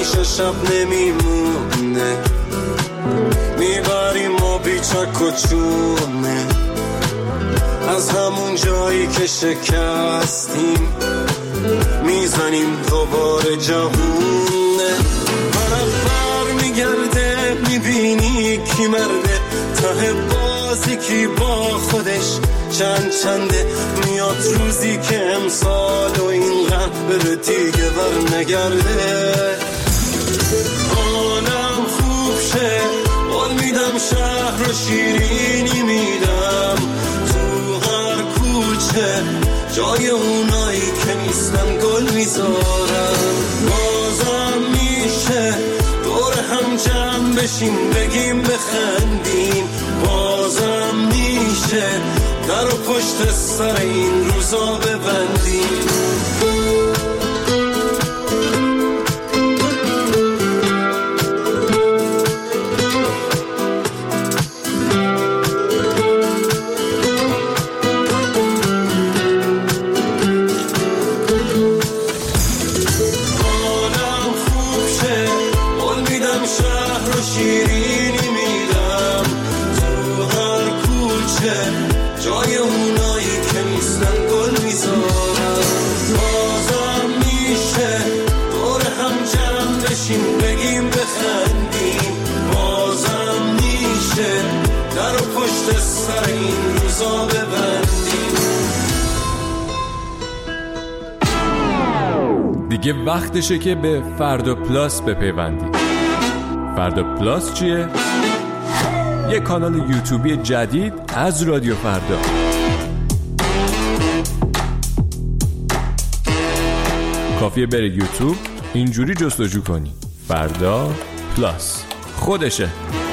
همیشه شب نمیمونه، میبریم ما بیچک و چونه از همون جایی که شکستیم، میزنیم دوباره جهونه. طرف بر میگرده میبینی کی مرده، ته بازی کی با خودش چنده. میاد روزی که امسال و این غم بره دیگه بر نگرده. حالم خوب شه قول میدم، شهر و شیرینی میدم، تو هر کوچه جای اونایی که نیستن گل میذارم. بازم میشه دور هم جمع بشیم بگیم بخندیم، بازم میشه در و پشت سر این روزا ببندیم. جای اونایی که نیستن گل میذارم. بازم میشه دور هم جمع بشیم بگیم بخندیم، بازم میشه در و پشت سر این روزا ببندیم. دیگه وقتشه که به فردا پلاس بپیوندی. فردا پلاس چیه؟ یه کانال یوتیوبی جدید از رادیو فردا. کافیه بری یوتیوب اینجوری جستجو کنی فردا پلاس، خودشه.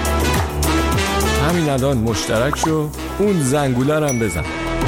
همین الان مشترک شو، اون زنگوله رو هم بزن.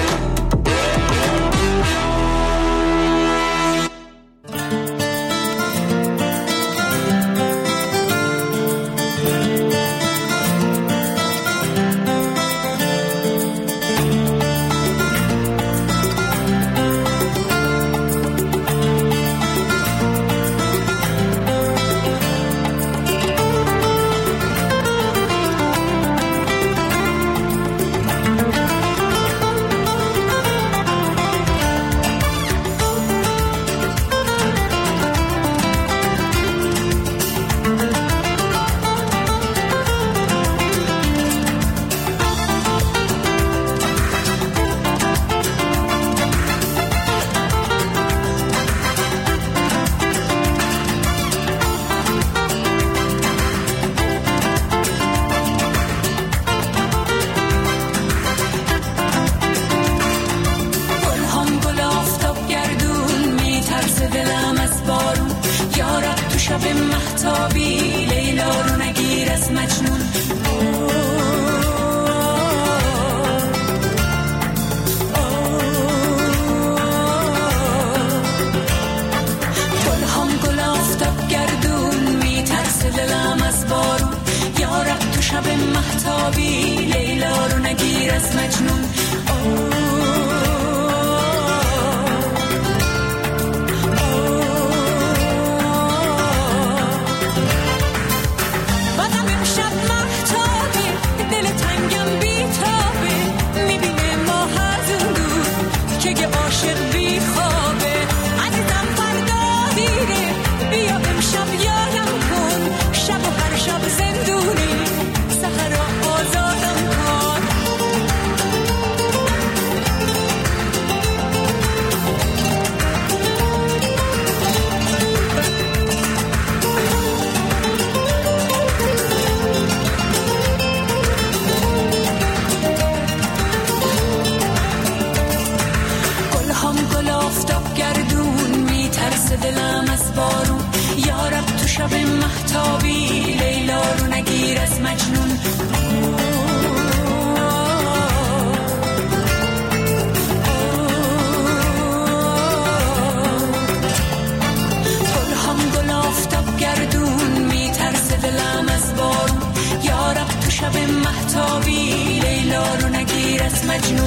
شب مهتابی لیلا رو نگیر از مجنون. گلهام گل آفتاب گردون میترسه دلم از بارون. یارب تو شب مهتابی لیلا رو نگیر از مجنون. دلم از بارون. یارب تو شب مهتابی لیلا رو نگیر از مجنون. گلهام گل آفتاب گردون میترسه دلم از بارون. یارب تو شب مهتابی لیلا رو نگیر از مجنون.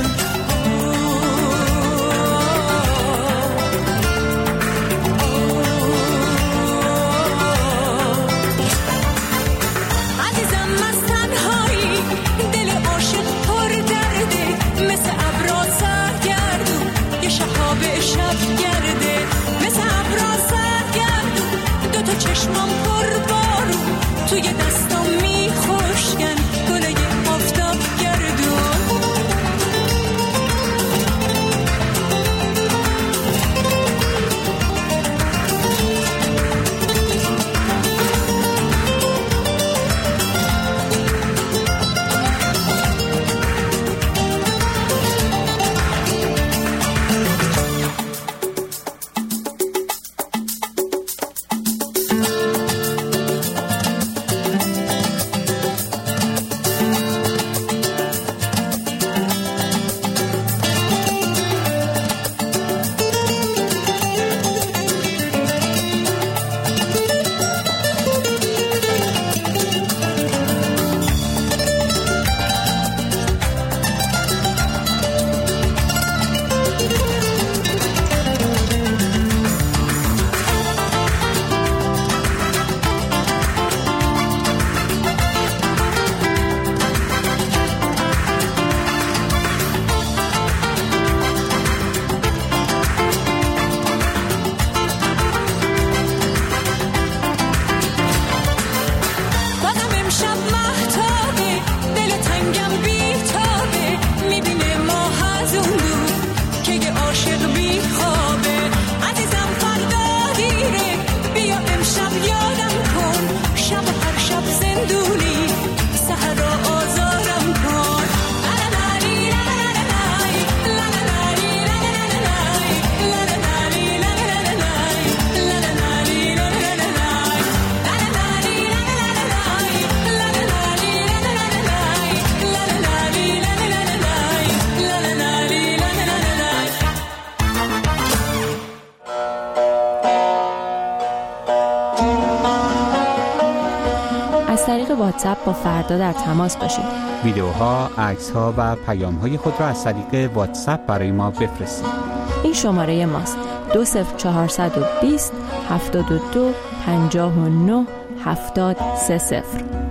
طریق واتساپ با فردا در تماس باشید. ویدیوها، عکس‌ها و پیام‌های خود را از طریق واتساپ برای ما بفرستید. این شماره ماست: 20420 72 59 7030.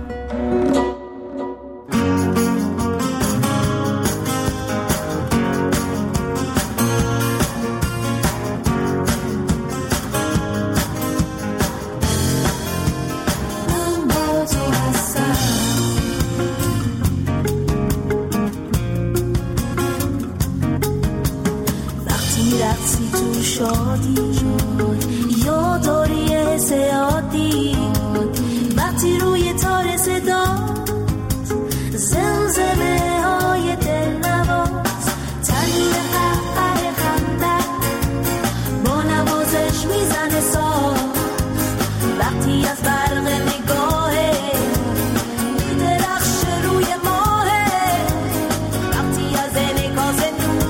رقصی تو شادی یا داری سیادی وقتی روی تار صدا زمزمه های دل نواز تنین قهقه خنده با نوازش میزنه ساز وقتی از برق نگاهه میدرخش روی ماهه وقتی از انعکاس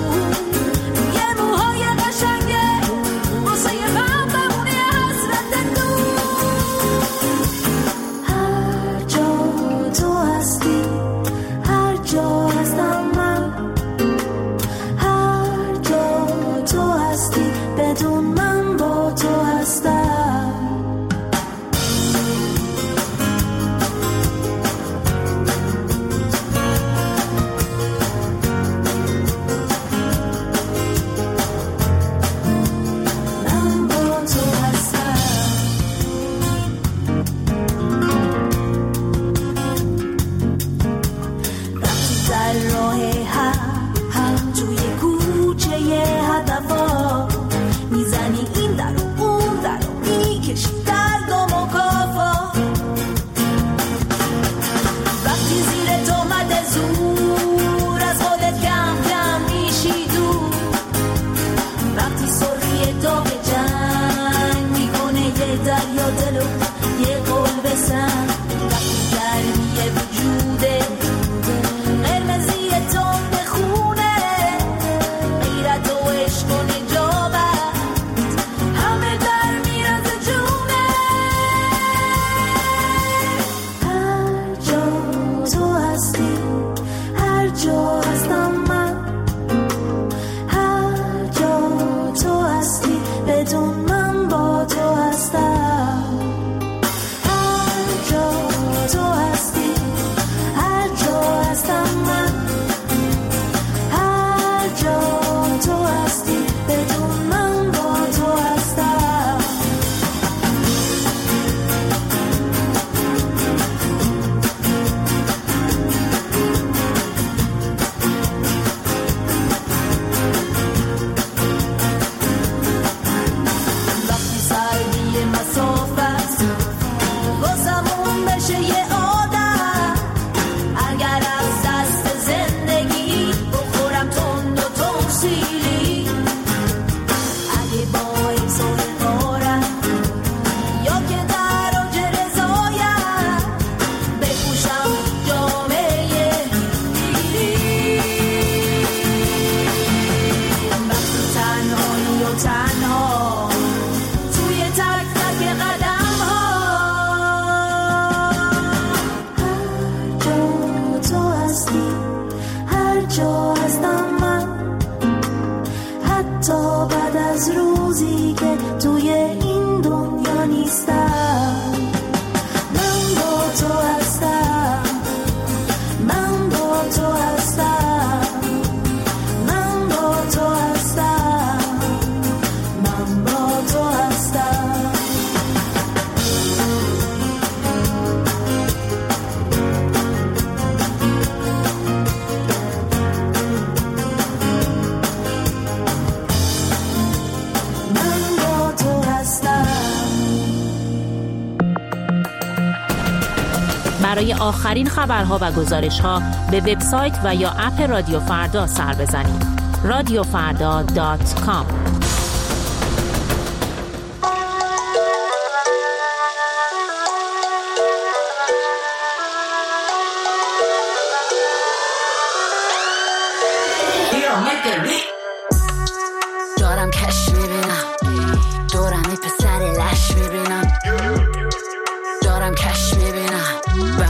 برای آخرین خبرها و گزارش‌ها به وبسایت و یا اپ رادیو فردا سر بزنید. radiofarda.com. دارم کش میبینم دورم ای پسر لش میبینم دارم کش میبینم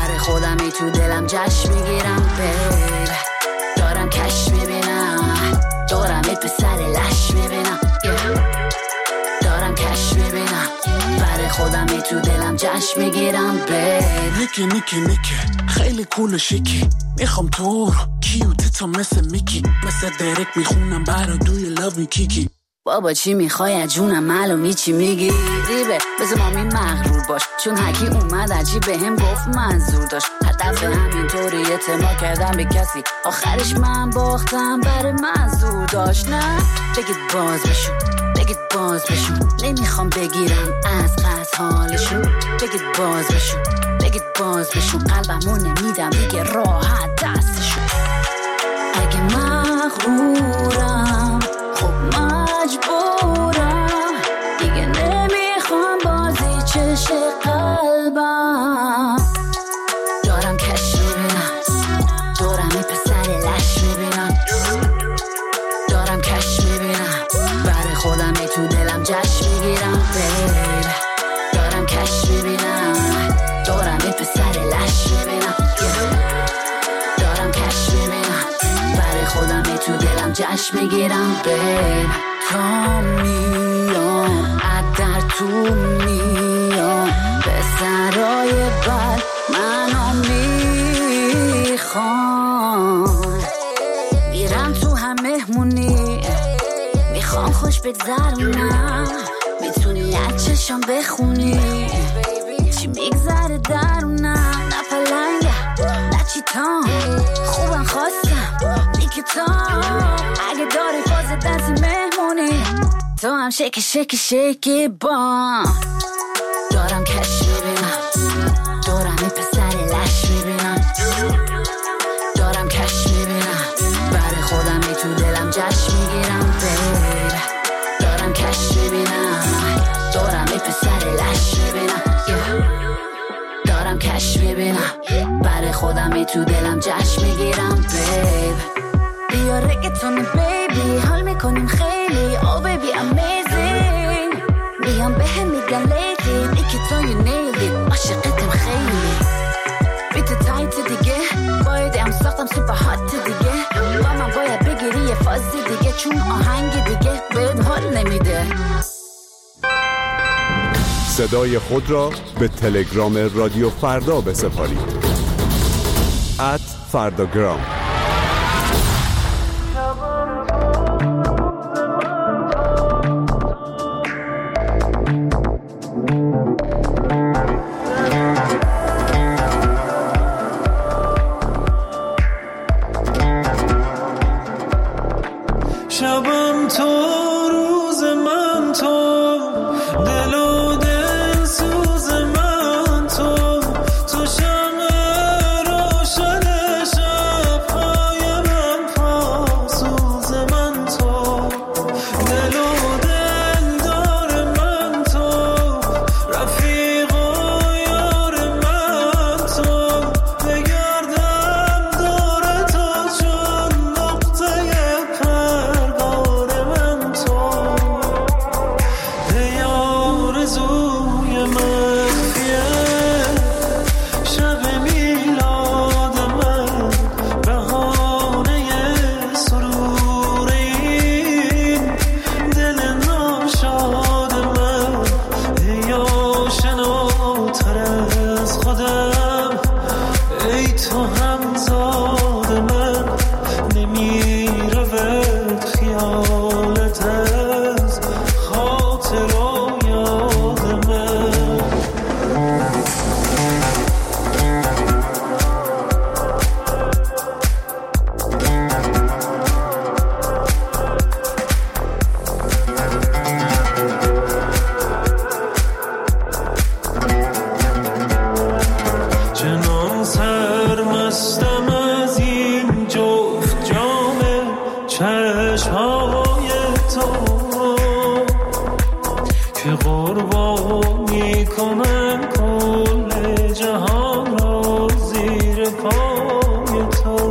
تو دلم جشن میگیرم بیب. دارم کش میبینم دورم یه پسر لش میبینم دارم کش میبینم برای خودم تو دلم جشن میگیرم بیب. نیکی خیلی کول و شیکی، میخوام تو رو کیوتیتا مثل میکی، مثل درک میخونم برا دوی لاوی کیکی. بابا چی میخوای از جونم معلومی چی میگی ریبه بذار مامی مغرور باش، چون حکی اومد عجیب به هم گفت منظور داشت. هدف همینطوری اعتماد کردم به کسی، آخرش من باختم برای منظور داشت. نه بگید باز بشون نمیخوام بگیرم از قصد حالشون. بگید باز بشون قلبمو نمیدم دیگه راحت دستشون. اگه مغرورم خب مجبورم دیگه نمیخوام بازی چش قلبم. دارم کش میبینم دورم یه پسر لش میبینم دارم کش میبینم برای خودم تو دلم جشن میگیرم بیب. دارم کش میبینم دورم یه پسر لش میبینم دارم کش میبینم برای خودم تو دلم جشن میگیرم بیب. تا میام در تو میام به سرای بر منو میخوام میرم تو هم مهمونی میخوام خوش بگذرونم میتونی از چشم بخونی چی میگذره درونم. نه پلنگه نه چیتام خوبم خواستم نیکتام اگه داری فاز دنس مهمونی تو هم شکی با. دارم کش میبینم دورم یه پسر لش میبینم دارم کش میبینم برای خودم تو دلم جشن میگیرم بیب. دارم کش میبینم دورم یه پسر لش میبینم دارم کش میبینم برای خودم تو دلم جشن میگیرم بیب. بیا رگتون بیبی حال میکنیم خیلی oh baby amazing میام به هم میگن لیدی دیگه تو you nailed it عاشقتم خیلی بیت تایت دیگه بایدم ساختم سوپر هات دیگه با من باید بگیری یه فازی دیگه چون آهنگ دیگه بهت حال نمیده. صدای خود را به تلگرام رادیو فردا بسپارید @فرداگرام. شبم تو روز من تو دل و دل سوز من تو شمع روشن شب‌های من پاسوز من تو دل و دل دار من تو رفیق و یار من تو بگردم دور تو چون نقطه پرگار من تو ای آرزوی مخفیه شب میلاد من بهانه سرور این دل ناشاد من ای آشناتر از خودم ای تو همزاد من نمیرود خیالت از خاطر و یاد من. چنان سرمستم از این جفت جام چشمهای تو که قربانی کنم کل جهان را زیر پای تو.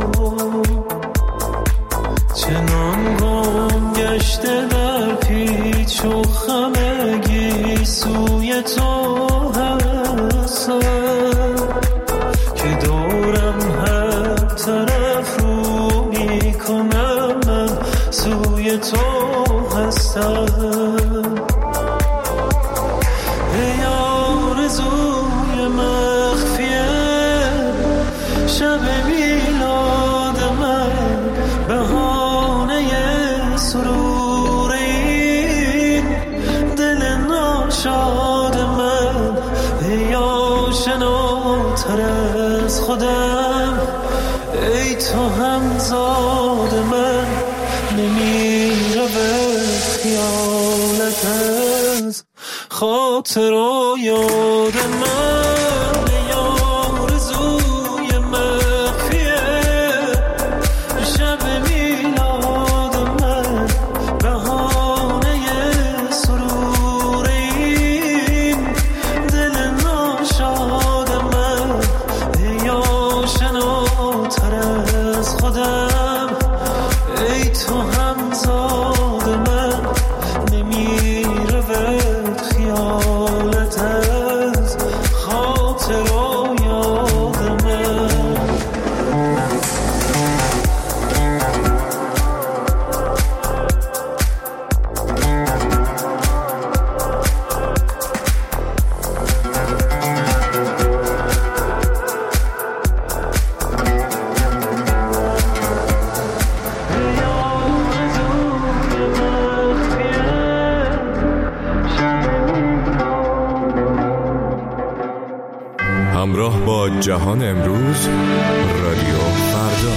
چنان گم گشته در پیچ و خمگی سوی تو هستم که دورم خودم، ای تو همزاد من، نمیره به خیالت از خاطر و یاد من. ای آرزوی مخفیه شب میلاد من، بهانه سرور این دل ناشاد من. ای آشناتر از خودم، ای تو همزاد من، نمیره ورد خیالت از خاطر و یاد من. همراه با جهان امروز، رادیو فردا.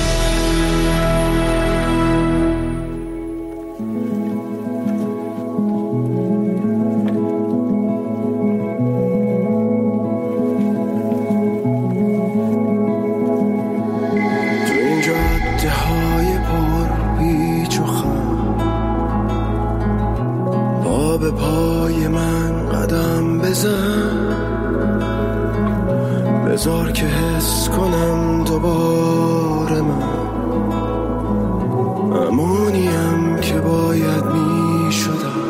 تو این جاده های پر پیچ و خم، پا به پای من قدم بزن، بذار که حس کنم دوباره من امونیم که باید می شدم.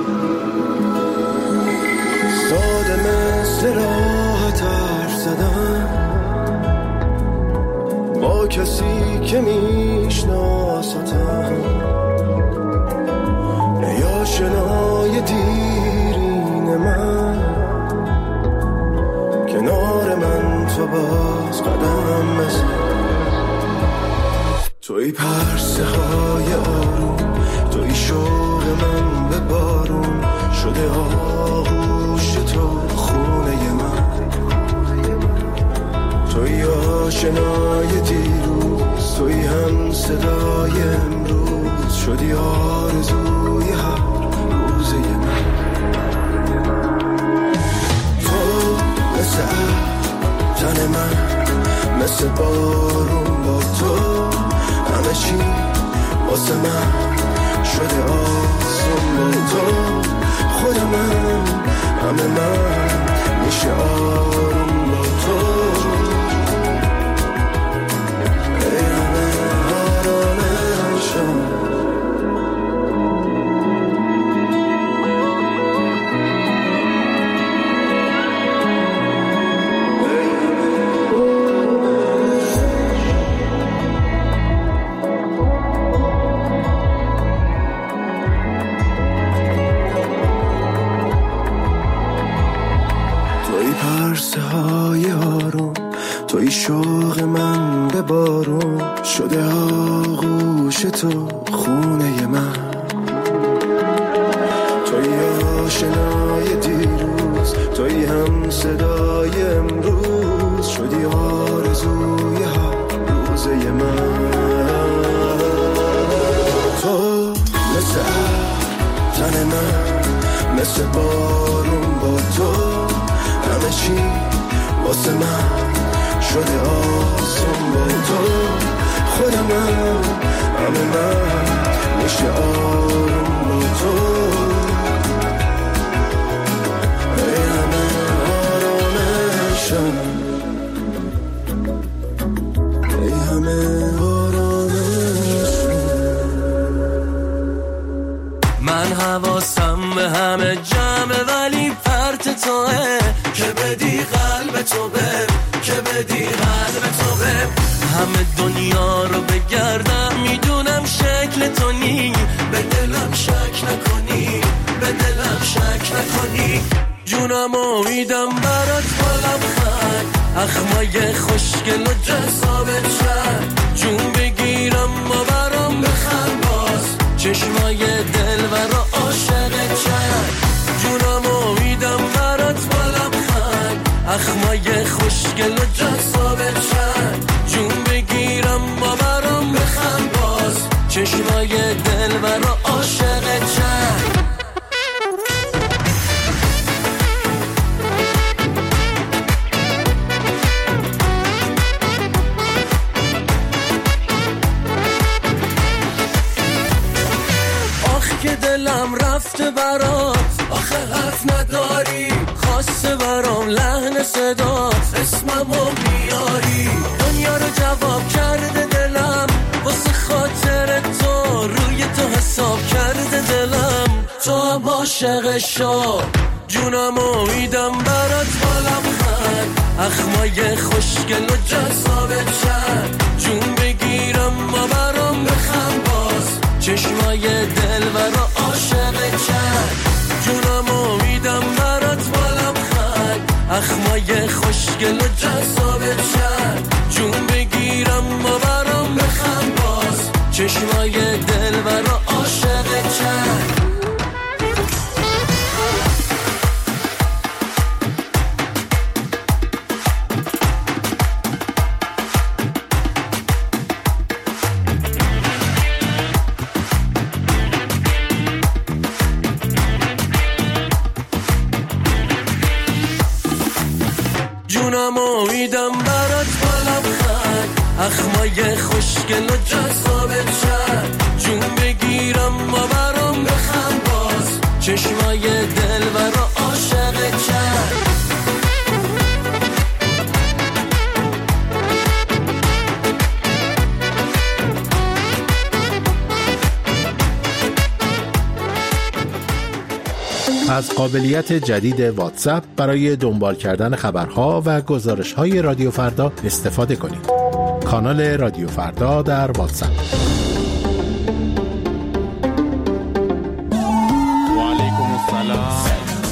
ساده مثل راحت حرف زدن با کسی که میشناستم، ای آشنای دیرین من، کنار من تو باز قدم بزن. توی پرسه های آروم، توی شوق من به بارون شده آغوش تو خونه من. توی آشنای دیروز، توی هم صدای امروز شدی آرزوی هر روزه من. تو مثل تن من، مثل بارون با تو، همه چی واسه من شده آسون با تو. خود من، همه من میشه آروم با تو. ای همه آرامشم، پرسه های آروم، توی شوق من به بارون شده آغوش تو خونه من. توی آشنای دیروز، توی هم صدای امروز شدی آرزوی هر روزه من. تو مثل تن من، مثل بارون با تو، همه چی واسه من شده آسون با تو. خود من، همه من میشه آروم با تو. ای همه آرامشم، ای همه آرامشم. من حواسم به همه جمعه ولی پرت توه، که بدی قلب تو به، که بدی قلب تو به. همه دنیا رو بگردم میدونم شکل تو نی، به دلم شک نکنی، به دلم شک نکنی. جونم امیدم برات بالم خد، اخمای خوشگل و جذابت شد. جون بگیرم ما برام بخند باز، چشمای دل و عاشقت شد. جونم امیدم برات بالم خد، اخمای خوشگل و جذابت شد. خاصه برات آخه حرف نداری، خاصه برام لحن صدات اسممو بیاری. دنیا رو جواب کرده دلم واسه خاطر تو، روی تو حساب کرده دلم، تو هم عاشق شو جونمو میدم برات بالم خند، اخمای خوشگل و جذابت شد جون بگیرم ما برام بخند باز، چشمای دل برا عاشقت شد جونمو میدم برات بالم خند، اخمای خوشگل و جذابت شد جون بگیرم ما برام بخند باز، چشمای دل برا عاشقت شد. جونمو میدم برات بالم خند، اخمای خوشگل و جذابت شد جون بگیرم ما برام بخند باز، چشمای دل برا عاشقت شد. از قابلیت جدید واتساپ برای دنبال کردن خبرها و گزارش‌های رادیو فردا استفاده کنید. کانال رادیو فردا در واتساپ. و علیکم السلام.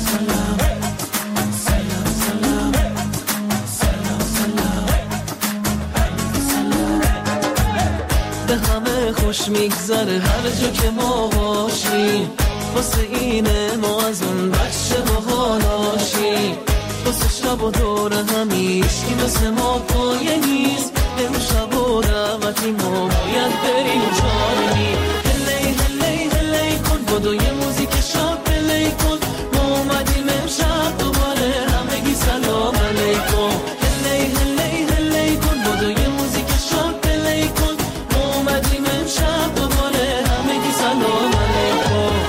به همه خوش میگذره هر جا که ما باشیم، واسه اینه ما از اون بچه باحالاشیم، واسه شب و دور همیش که مثل ما پایه نیست، امشب و دعوتی ما باید بریم جایی، هلی هلی هلی کن بدو یه موزیک شب پلی کن، ما اومدیم امشب دوباره همگی سلام علیکم، هلی هلی هلی کن بدو یه موزیک شب پلی کن، ما اومدیم امشب دوباره همگی سلام علیکم.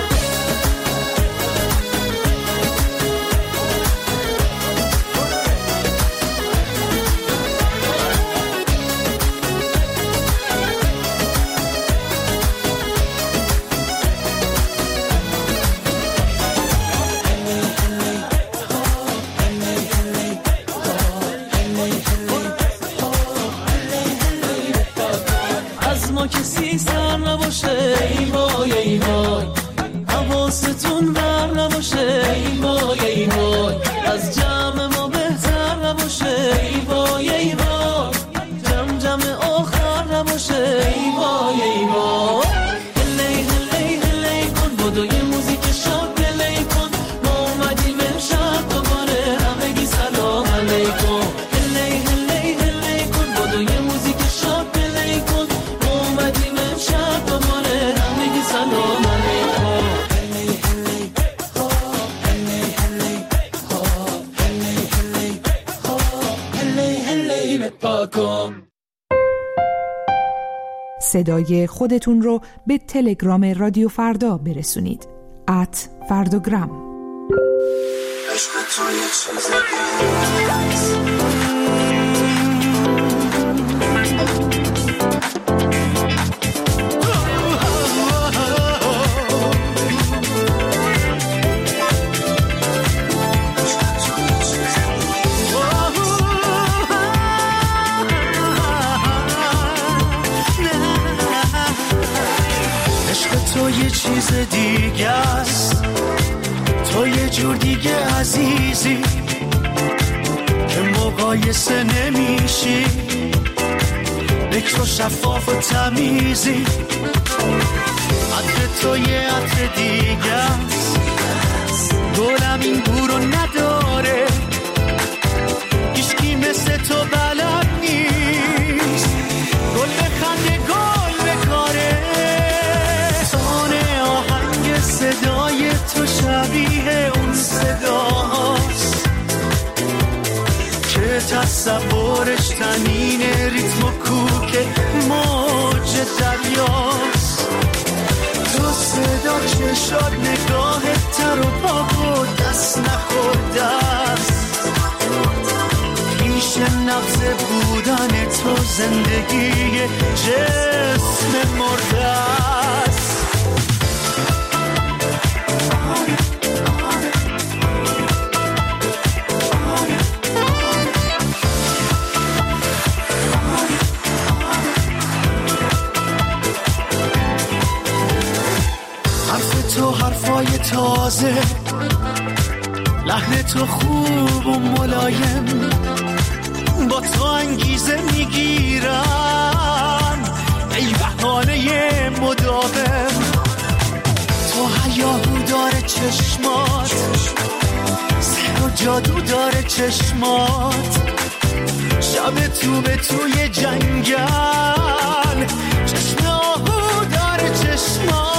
کسی سر نباشه ای وای ای وای، حواستون بر نباشه ای وای ای وای، از جمع ما بهتر نباشه ای وای ای وای، جمع آخر نباشه ای وای ای وای، هلی هلی هلی کن بدو یه موزیک شاد پلی کن، ما اومدیم امشب دوباره همگی سلام علیکم، هلی هلی هلی کن بدو یه موزیک شاد پلی کن، اومدیم امشب دوباره همگی سلام علیکم. صدای خودتون رو به تلگرام رادیو فردا برسونید. @فردوگرام. تو یه چیز دیگه است، تو یه جور دیگه عزیزی که مقایسه نمیشی، بکر و شفاف و تمیزی، عطر تو یه عطر دیگه است، گلم این بورو نداره، هیچکی مثل تو بلد نیست، گل بخنده گل بکاره، صدای تو شبیه اون صداست که تصورش تنین ریتم و کوک موج دریاست، تو تو صدا چشات نگاه تر و پاک و دست نخورده است پیش نبض بودن تو زندگی جسم مرده است حرف تو حرفای تازه لحن تو خوب و ملایم با تو انگیزه میگیرن ای بهانه مداوم تو هیاهو داره چشمات سحر و جادو داره چشمات شب تو به توی جنگل چشم آهو داره چشمات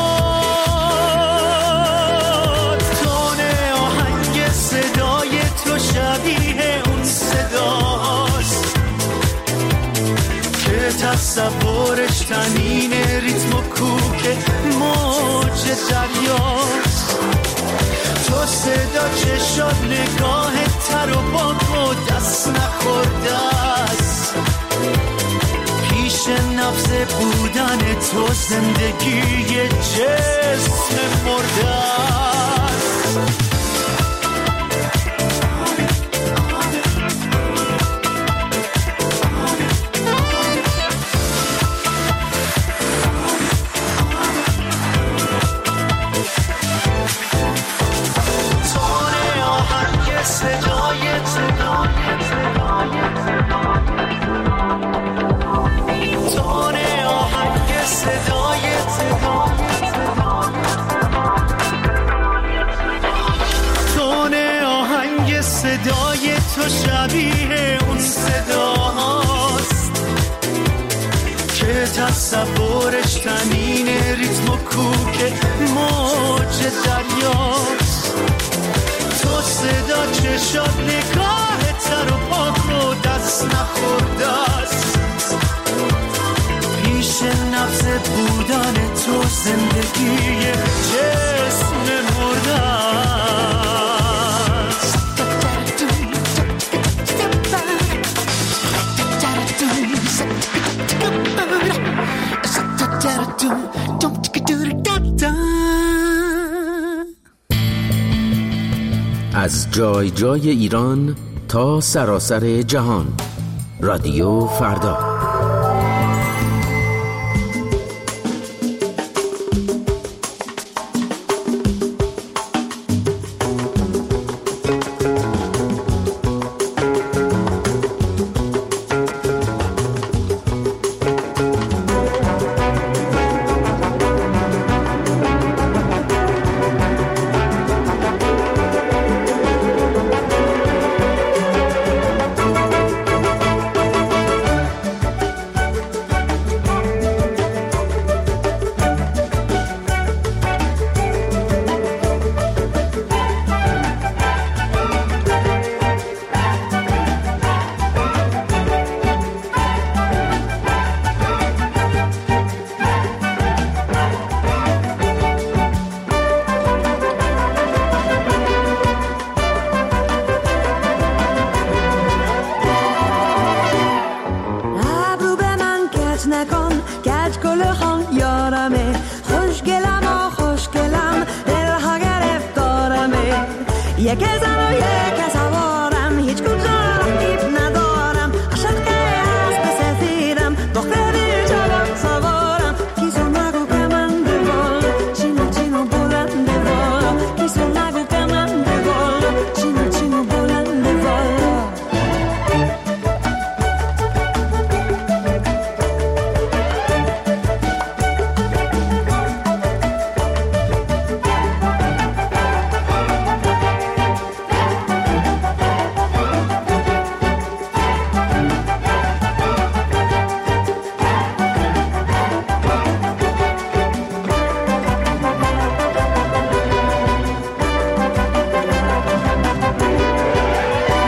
تون آهنگ صدای تو شبیه اون صداست که تصورش تنین ریتم و کوک موج دریاست تو صدا چشات نگاه تر و پاک و دست نخورده است پیش نبض بودن تو زندگی جسم مرده است صدای تو شبیه اون صداست که تصورش تنین ریتم و کوک موج دریاست تو صدا چشات نگاه تر و پاک و دست نخورده است پیش نبض بودن تو زندگی جسم مرده است از جای جای ایران تا سراسر جهان رادیو فردا.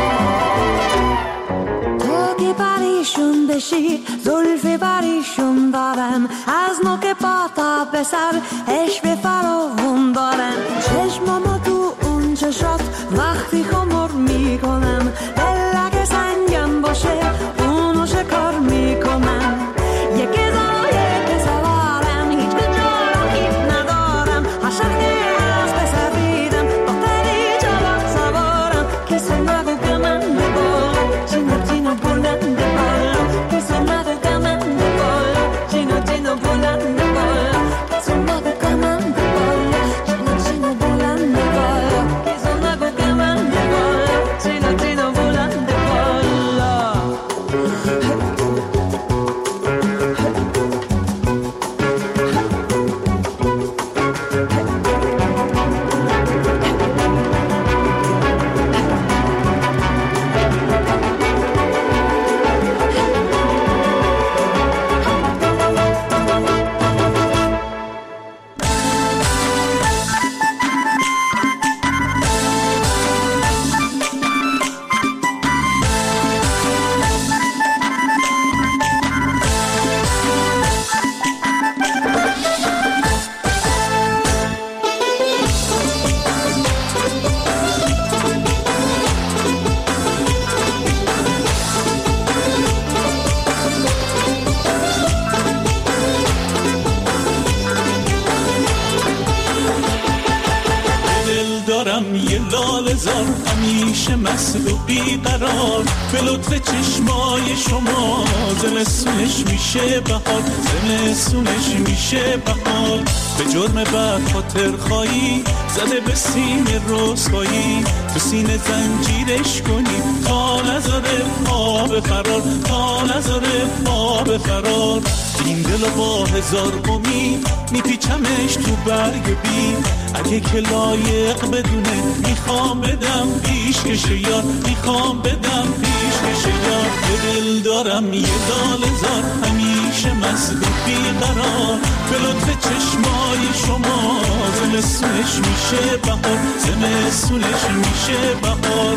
زلف پریشون دارم از نوک پاتا به سر عشق فراوون دارم چشمامو تو اون چشات وقتی خمر میکنم دلگه سنگم باشه اونو شکار میکنم یکی سوارم هیچ کجا رقیب ندارم عاشق از بسفیدم دختری جوان سوارم کسی نگو که من ببالم جینو جینو بلند بالا کسی نگو که من ببالم جینو جینو بلند بالا کسی نگو که من ببالم جینو جینو بلند بالا کسی نگو که من ببالم جینو جینو بلند بالا همیشه مست و بیقرار به لطف چشمای شما زمستونش میشه بهار زمستونش میشه بهار به جرم بد خاطر خواهی زده به سینه رسوایی تو سینه زنجیرش کنی تا نذاره پا به فرار تا نذاره پا به فرار این دل با هزار امید میپیچمش تو برگ بی اگه که لایق بدونه میخوام بدم پیشکش یار میخوام بدم پیشکش یار به دل دارم یه دالزار همیشه مست و بیقرار به لطف چشمای شما زمستونش میشه بهار زمستونش میشه بهار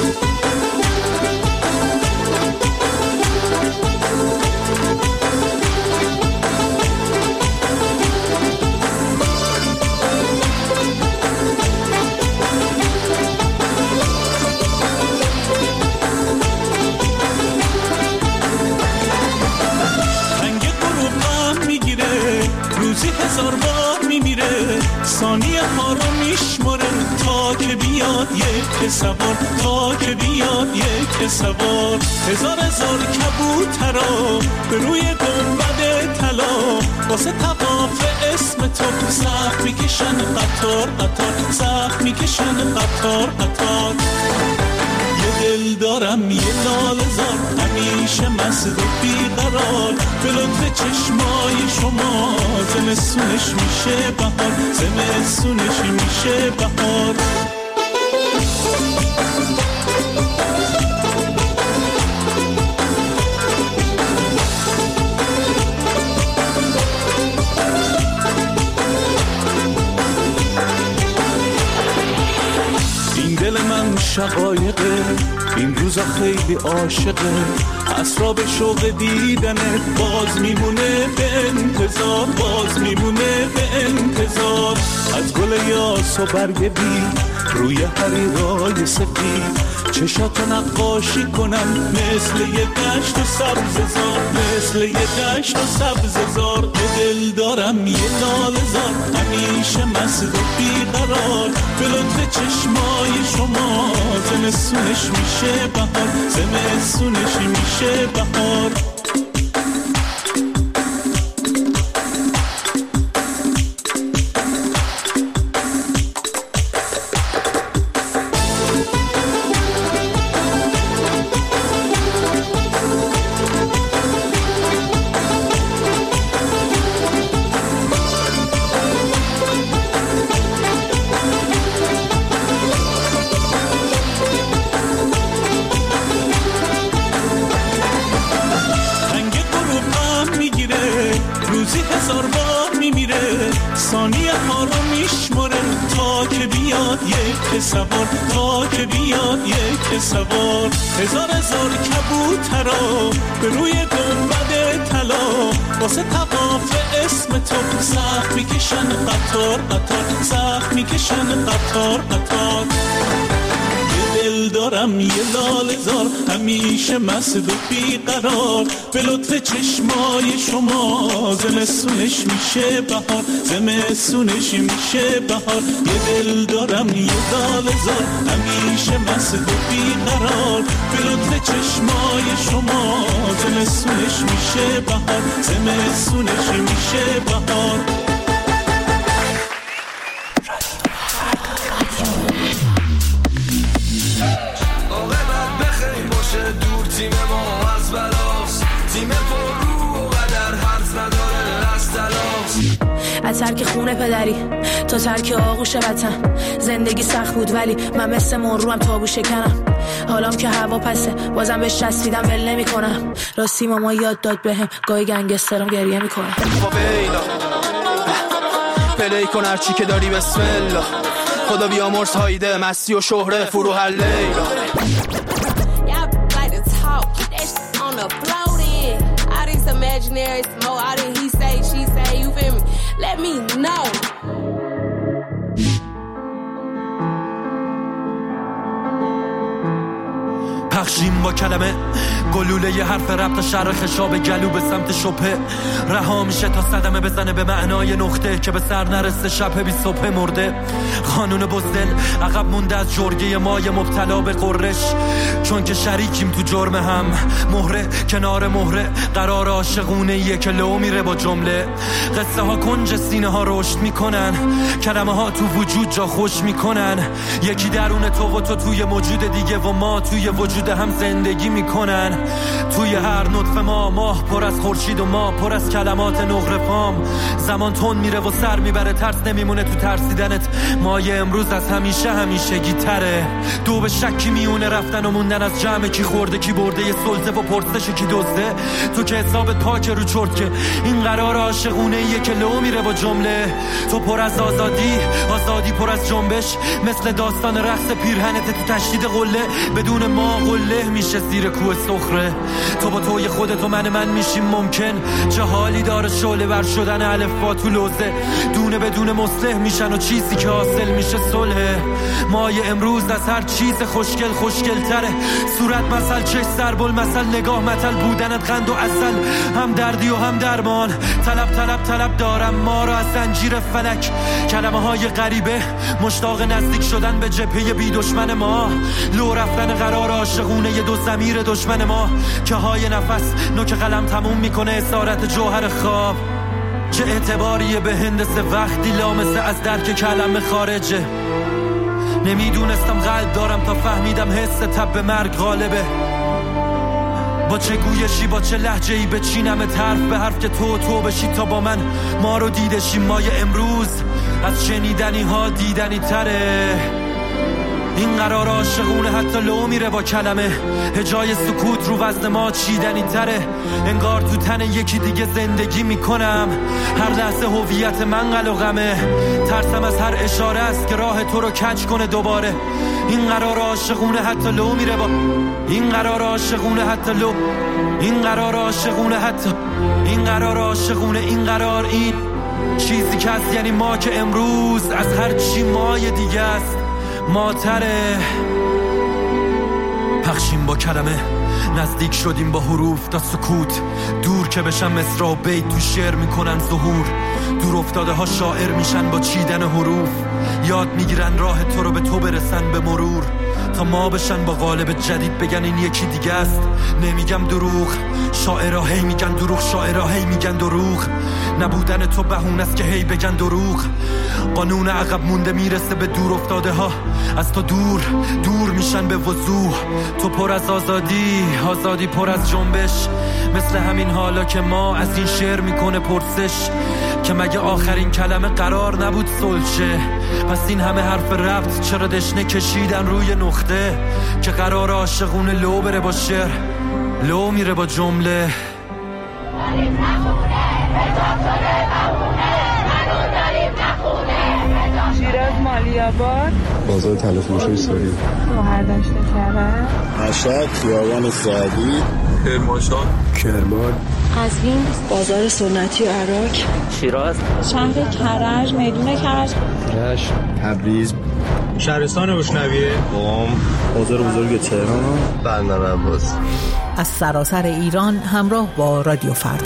روزی هزار بار میمیره ثانیه ها رو میشمره تا که بیاد یک سوار تا که بیاد یک سوار هزار کبوترا به روی گنبد طلا واسه طواف اسم تو سخت میکشن قطار قطار سخت میکشن قطار قطار یه دل دارم یه لاله‌زار همیشه مست و بیقرار به لطف چشمای شما زمستونش میشه بهار زمستونش میشه بهار این دل من شقایقه این روزا خیلی عاشقه اسراب شوق دیدنه باز میمونه به انتظار باز میمونه به انتظار از گل یاس و برگ بی روی حریرای سفید چشاتو نقاشی کنم مثل یه دشت و سبززار مثل یه دشت و سبززار به دل دارم یه لاله‌زار همیشه مست و بیقرار به لطف چشمای شما زمستونش میشه بهار زمستونش میشه بهار یک سوار تا که بیاد یک سوار. هزار هزار کبوترا به روی گنبد طلا واسه طواف اسم تو سخت میکشن قطار قطار، سخت میکشن قطار قطار. یه دل دارم یه لاله زار همیشه مست و بیقرار، به لطف چشمای شما زمستونش میشه بهار، زمستونش میشه بهار. یه دل دارم یه لاله زار همیشه مست و بیقرار، به لطف چشمای شما زمستونش میشه بهار، زمستونش میشه بهار. دور تیم ما از بلاست، تیم پر رو و قدر حرف نداره از تلاست. از ترک خونه پدری تا ترک آغوش وطن، زندگی سخت بود ولی من مثل مروم تابو شکنم. حالام که هوا پسه بازم بهش چسبیدم ول نمی کنم. راستی ماما یاد داد بهم گاهی گنگسترم گریه میکنم. پلی کن هرچی که داری بسم الله، خدا بیامرز هایده مستی و شهره فرو هر لیلا. Imaginary smoke, all that he say, she say, you feel me? Let me know. پخشیم با کلمه گلوله ی حرف ربط شرح خشاب گلو به سمت شبه، رها میشه تا صدمه بزنه به معنای نقطه که به سر نرسه شب بی صبح مرده. قانون بزدل عقب مونده از جرگه مای مبتلا به قرش، چون که شریکیم تو جرم هم. مهره کنار مهره قرار عاشقونه یه که لو میره با جمله. قصه ها کنج سینه ها رشد میکنن، کلمه ها تو وجود جا خوش میکنن. یکی درون تو و تو توی موجود دیگه و ما توی وجود هم زندگی میکنن. توی هر نطفه ماه پر از خورشید و ما پر از کلمات نقره پام. زمان تون میره و سر میبره، ترس نمیمونه تو ترسیدنت. مایه امروز از همیشگی تره. دو به شکی میونه رفتن و موندن از جمع، کی خورده کی برده یه سلطه و پرسش کی دزده. تو که حسابت پاک رو چرت که این قرار عاشقونه یه که لو میره با جمله. تو پر از آزادی پر از جنبش، مثل داستان رقص پیرهنت تو تشدید قله. بدون ما قله میشه زیر کوه صخره. تو با توی خودت و من میشیم ممکن. چه حالی داره شعله ور شدن الفبا تو لوزه. دونه بدون مصلح میشن و چیزی که حاصل میشه صلح. مایه امروز از هر چیز خوشگل تره. صورت مثل چش ضرب المثل، نگاه مثل بودنت قند و عسل. هم دردی و هم درمان، طلب دارم ما را از زنجیر فلک. کلمه های غریبه مشتاق نزدیک شدن به جبهه بی دشمن ما. لو رفتن قرار عاشقونه ی دو ضمیر دشمن ما، که های نفس نوک قلم تموم میکنه اسارت جوهر خواب. چه اعتباریه به هندسه وقتی لامسه از درک کلمه خارجه. نمیدونستم قلب دارم تا فهمیدم حس تب به مرگ غالبه. با چه گویشی با چه لهجه‌ای بچینم حرف به حرف که تو بشی تا با من ما رو دیدشی. مایه امروز از شنیدنی ها دیدنی تره. این قرار عاشقونه حتی لو میره با کلمه. هجای سکوت رو وزن ما چیدنی تره. انگار تو تن یکی دیگه زندگی میکنم. هر لحظه هویت من قلقمه. ترسم از هر اشاره است که راه تو رو کج کنه دوباره. این قرار عاشقونه حتی لو میره با این قرار عاشقونه حتی لو این قرار عاشقونه حتی این قرار عاشقونه این قرار این چیزی که هست یعنی ما که امروز از هر چی مای دیگه است ماتره. پخشیم با کلمه نزدیک شدیم با حروف تا سکوت. دور که بشن مصرع و بیت تو شعر میکنن ظهور. دور افتاده ها شاعر میشن با چیدن حروف. یاد میگیرن راه تو رو به تو برسن به مرور. تا ما بشن با قالب جدید بگن این یکی دیگه است. نمیگم دروغ، شاعرها هی میگن دروغ، شاعرها هی میگن دروغ. نبودن تو بهونه است که هی بگن دروغ. قانون عقب مونده میرسه به دور افتاده ها. از تو دور میشن به وضوح. تو پر از آزادی پر از جنبش. مثل همین حالا که ما از این شعر میکنه پرسش که مگه آخرین کلمه قرار نبود صلح. پس این همه حرف ربط چرا دشنه کشیدن روی نقطه که قرار عاشقونه لو بره با شعر، لو میره با جمله. داریم نخونه، شیراز مالیاباد، بازار طلافروشی سوری، شهرداشت کرج، مشهد خیابان سعدی، کرمانشاه، کرمان، قزوین بازار سنتی عراق، شیراز، شهر کرج، میدون کرج، رشت، تبریز، شهرستان گشنویه، قم، بازار بزرگ تهران، بندر عباس. از سراسر ایران همراه با رادیو فردا.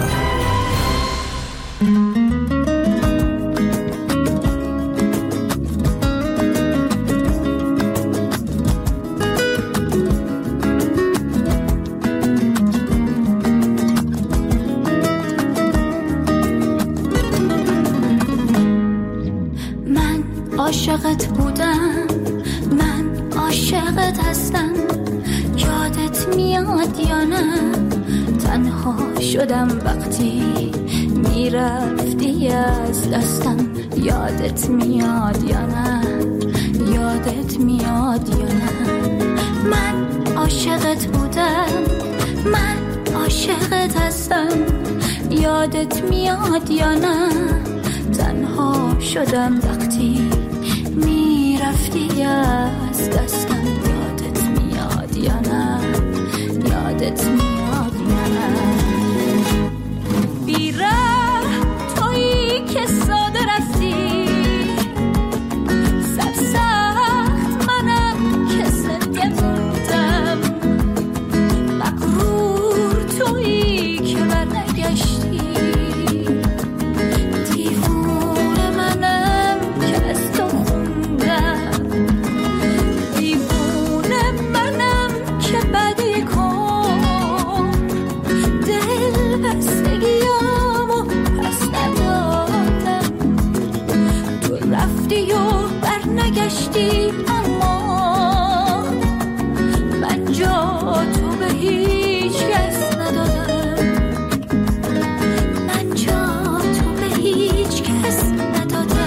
من عاشقت بودم، من عاشقت هستم، یادت میاد یا نه؟ تنها شدم وقتی میرفتی از دستم، یادت میاد یا نه؟ یادت میاد یا نه؟ من عاشقت بودم، من عاشقت هستم، یادت میاد یا نه؟ تنها شدم وقتی میرفتی از دستم، یادت میاد یا نه؟ یادت میاد یا نه؟ بیره تویی که ساده رفتی، سرسخت منم که زنده موندم، مغرور تویی که برنگشتی، دیوونه منم که از تو خوندم، دیوونه منم که بدی کن، دل بستگیامو پس ندادم، تو رفتی و برنگشتی، اما من جا تو به هیچ کس ندادم، من جا تو به هیچ کس ندادم.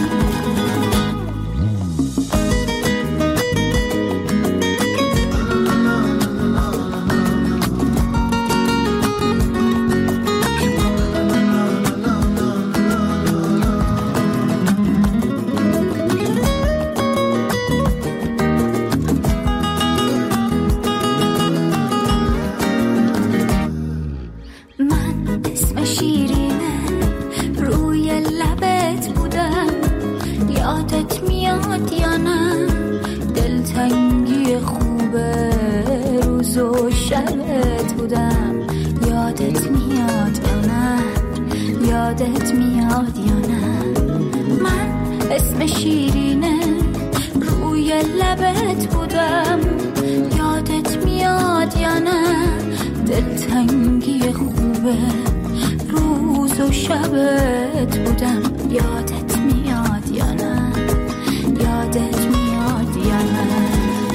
من اسم شیرینه روی لبت بودم، یادت میاد یا نه؟ دلتنگی خوبه روز و شبت بودم، یادت میاد یا نه؟ یادت میاد یا نه؟ من اسم شیرینه روی لبت بودم، یادت میاد یا نه؟ دلتنگی خوبه روز و شبت بودم، یادت میاد یا نه؟ یادت میاد یا نه؟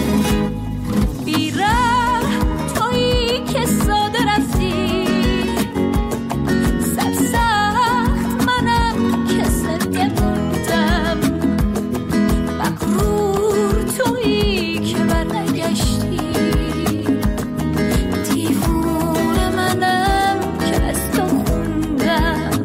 بیره تویی که ساده رفتی، سرسخت منم که زنده موندم، مغرور تویی که برنگشتی، دیوونه منم که از تو خوندم،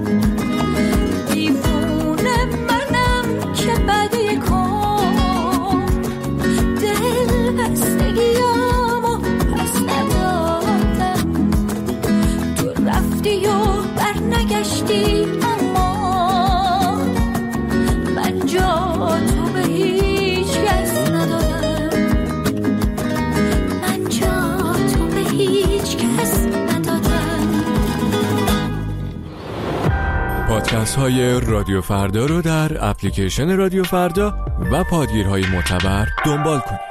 دیوونه منم که بدی کن، دل بستگیامو پس ندادم، تو رفتی و برنگشتی، اما من جا تو به هیچ کس ندادم، من جا تو به هیچ کس ندادم. پادکست های رادیو فردا رو در اپلیکیشن رادیو فردا و پادگیرهای معتبر دنبال کنید.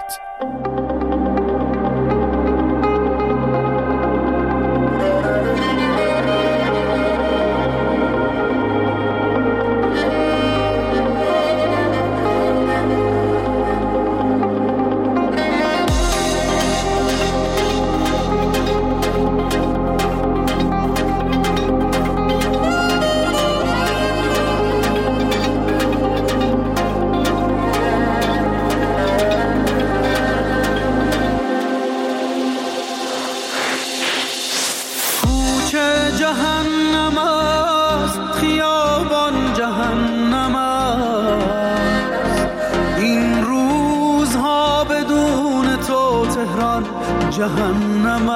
جهنم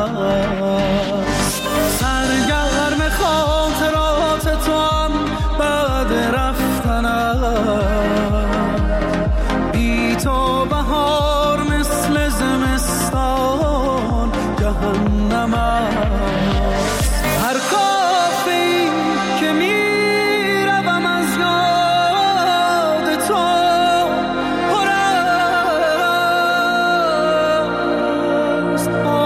است. سرگرم خاطرات تو هم بعد رفتنم، بی تو بهار مثل زمستان جهنم است. هر کافی که میروم از یاد تو پر است.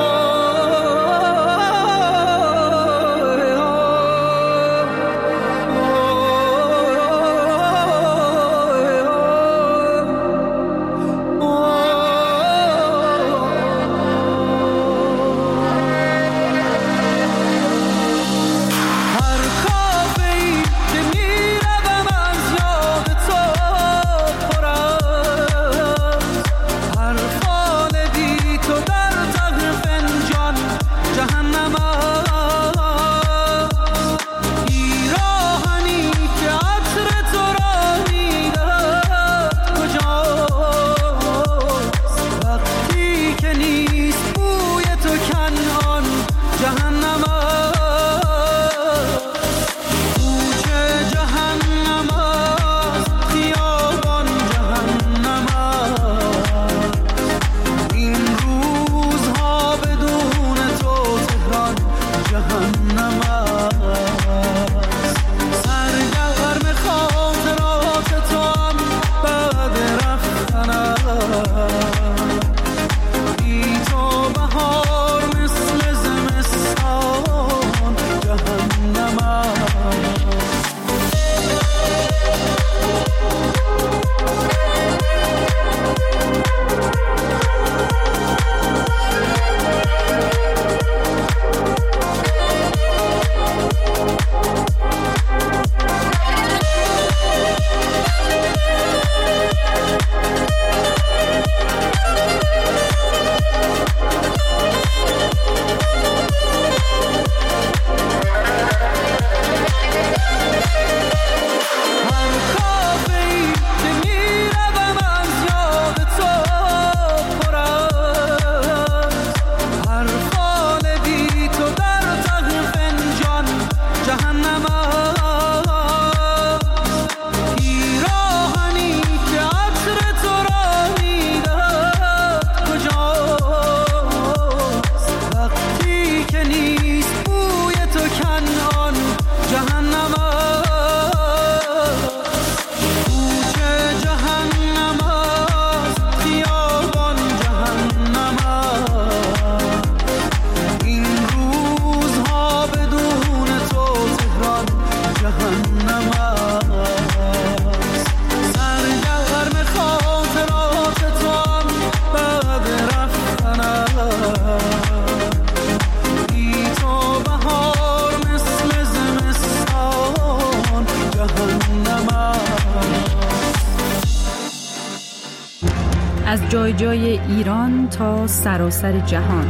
از جای جای ایران تا سراسر جهان.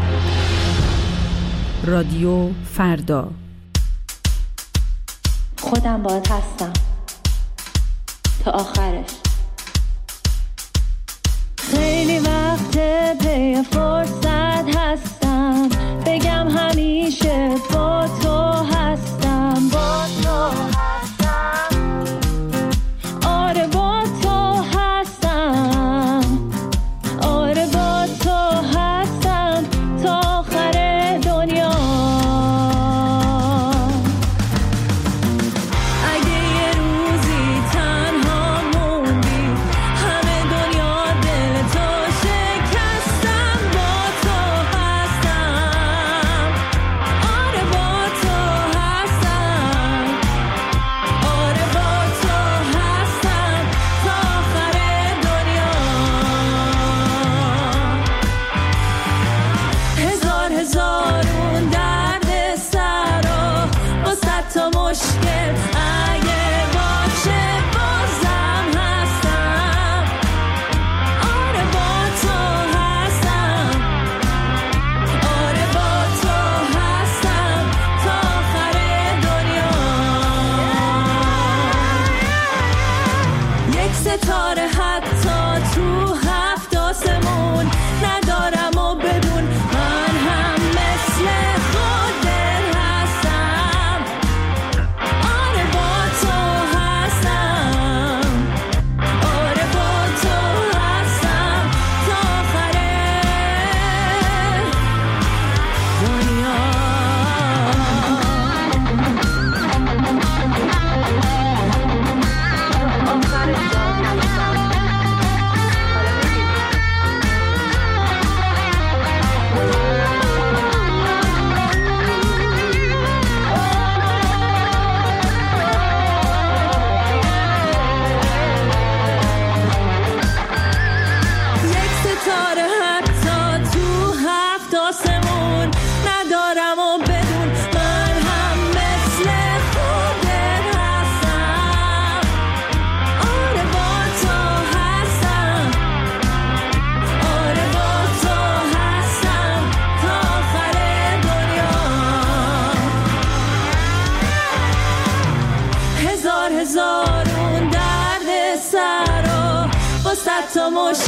رادیو فردا. خودم باهات هستم تا آخرش. خیلی وقت پی فرصت هستم بگم همیشه با تو هستم، با تو هستم، آره با تو هستم، آره با تو هستم تا آخر دنیا. اگه یه روزی تنها موندی همه دنیا دل تو شکستم، با تو هستم. خاموش